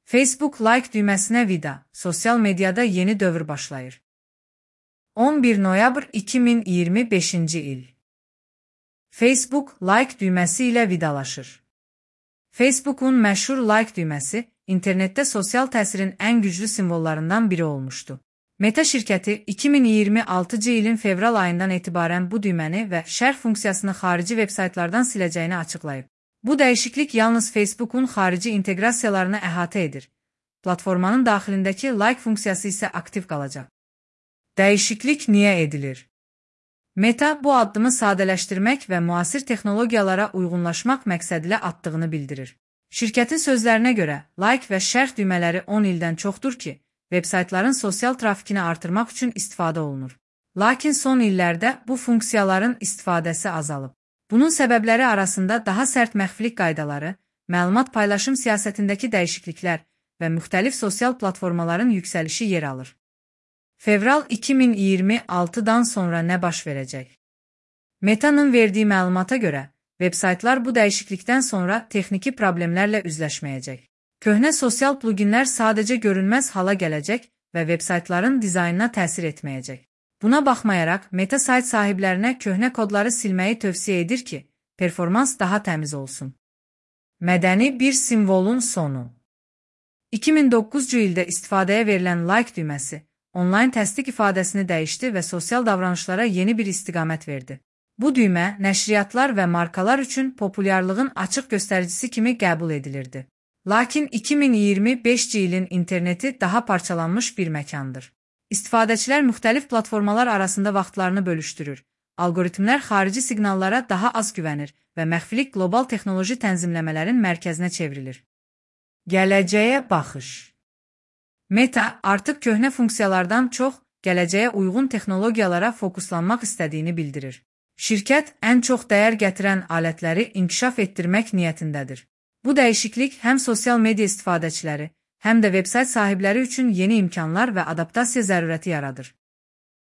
Facebook like düyməsinə vida, sosial mediada yeni dövr başlayır. 11 noyabr 2025-ci il. Facebook like düyməsi ilə vidalaşır. Facebook'un məşhur like düyməsi, internetdə sosial təsirin ən güclü simvollarından biri olmuşdu. Meta şirkəti 2026-cı ilin fevral ayından etibarən bu düyməni və şərh funksiyasını xarici veb-saytlardan siləcəyini açıqlayıb. Bu dəyişiklik yalnız Facebook'un xarici inteqrasiyalarını əhatə edir. Platformanın daxilindəki like funksiyası isə aktiv qalacaq. Dəyişiklik niyə edilir? Meta bu addımı sadələşdirmək və müasir texnologiyalara uyğunlaşmaq məqsədilə atdığını bildirir. Şirkətin sözlərinə görə, like və şərh düymələri 10 ildən çoxdur ki, veb-saytların sosial trafikini artırmaq üçün istifadə olunur. Lakin son illərdə bu funksiyaların istifadəsi azalıb. Bunun səbəbləri arasında daha sərt məxfilik qaydaları, məlumat paylaşım siyasətindəki dəyişikliklər və müxtəlif sosial platformaların yüksəlişi yer alır. Fevral 2026-dan sonra nə baş verəcək? Meta'nın verdiyi məlumata görə, veb-saytlar bu dəyişiklikdən sonra texniki problemlərlə üzləşməyəcək. Köhnə sosial pluginlər sadəcə görünməz hala gələcək və veb-saytların dizaynına təsir etməyəcək. Buna baxmayaraq, Meta sayt sahiblərinə köhnə kodları silməyi tövsiyə edir ki, performans daha təmiz olsun. Mədəni bir simvolun sonu. 2009-cu ildə istifadəyə verilən like düyməsi, onlayn təsdiq ifadəsini dəyişdi və sosial davranışlara yeni bir istiqamət verdi. Bu düymə, nəşriyyatlar və markalar üçün populyarlığın açıq göstəricisi kimi qəbul edilirdi. Lakin 2025-ci ilin interneti daha parçalanmış bir məkandır. İstifadəçilər müxtəlif platformalar arasında vaxtlarını bölüşdürür, algoritmlər xarici siqnallara daha az güvənir və məxfilik qlobal texnoloji tənzimləmələrin mərkəzinə çevrilir. Gələcəyə baxış. Meta artıq köhnə funksiyalardan çox gələcəyə uyğun texnologiyalara fokuslanmaq istədiyini bildirir. Şirkət ən çox dəyər gətirən alətləri inkişaf etdirmək niyyətindədir. Bu dəyişiklik həm sosial media istifadəçiləri, həm də veb-sayt sahibləri üçün yeni imkanlar və adaptasiya zərurəti yaradır.